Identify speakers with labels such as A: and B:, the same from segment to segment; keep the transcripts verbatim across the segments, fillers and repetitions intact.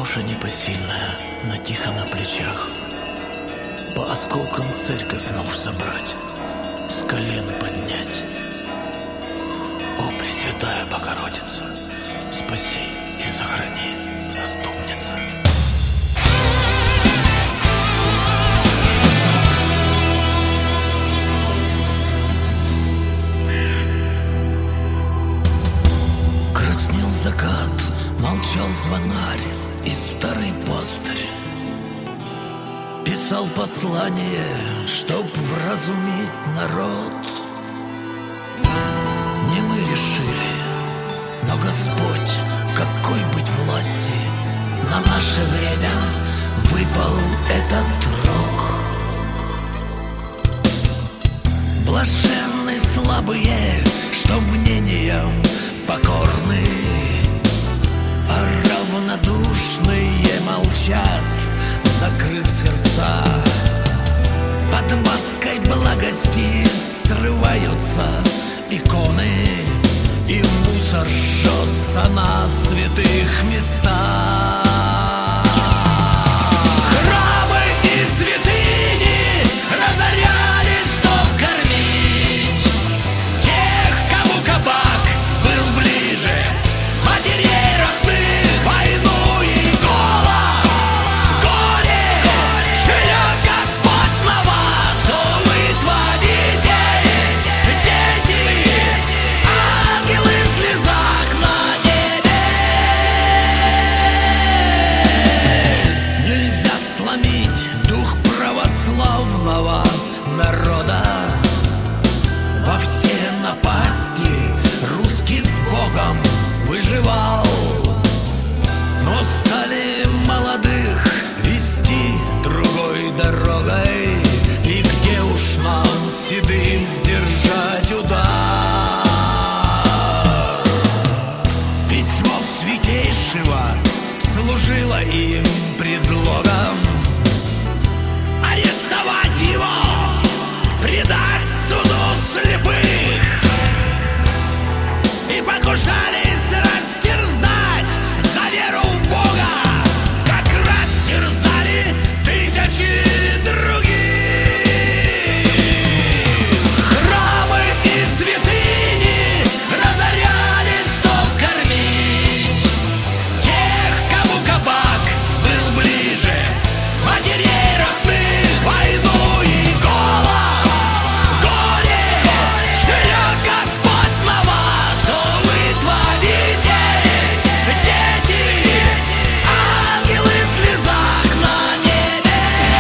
A: ноша непосильная на Тихона плечах. По осколкам церковь вновь собрать, с колен поднять. О, Пресвятая Богородица, спаси и сохрани, заступница. Краснел закат, молчал звонарь и старый пастырь. Писал послание, чтоб вразумить народ. Не мы решили, но Господь, какой быть власти, на наше время выпал этот рок. Блаженны слабые, что мнением покорны, а равнодушные молчат, закрыв сердца. Под маской благости срываются иконы, и мусор жжется на святых местах. Храмы и святыни разоряли, чтоб кормить тех, кому кабак был ближе, матерей родных, войну и голод, горе, шлет Господь на вас, что вы творите, дети, ангелы в слезах на небе. Нельзя сломить дух православного народа. Во все напасти русский с Богом выживал, но стали молодых вести другой дорогой. И где уж нам седым сдержать удар? Письмо Святейшего служило им предлогом арестовать его, предать суду слепых, и покушались растерзать за веру в Бога, как растерзали тысячи других. Храмы и святыни разоряли, чтоб кормить тех, кому кабак был ближе, матерей родных, войну и голод, горе, шлет Господь на вас, что вы творите, дети, ангелы в слезах на небе.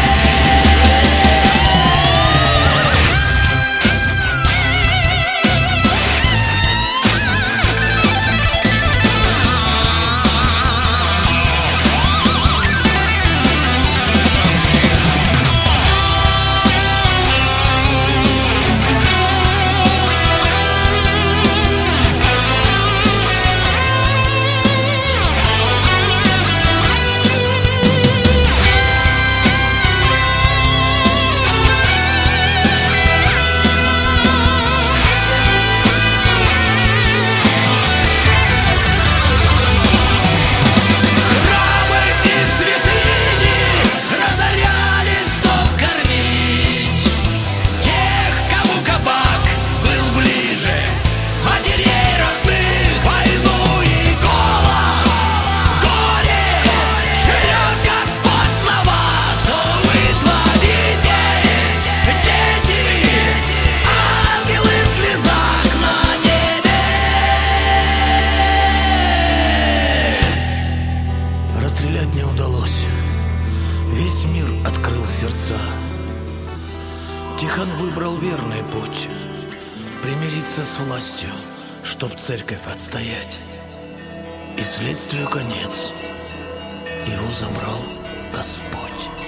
A: Храмы и святыни разоряли, чтоб кормить тех, кому кабак был ближе, матерей родных, войну и голод, горе, шлет Господь на вас, что вы творите, дети, ангелы в слезах на небе. Расстрелять не удалось. Весь мир открыл сердца. Тихон выбрал верный путь — примириться с властью, чтоб церковь отстоять. И следствию конец. Его забрал Господь.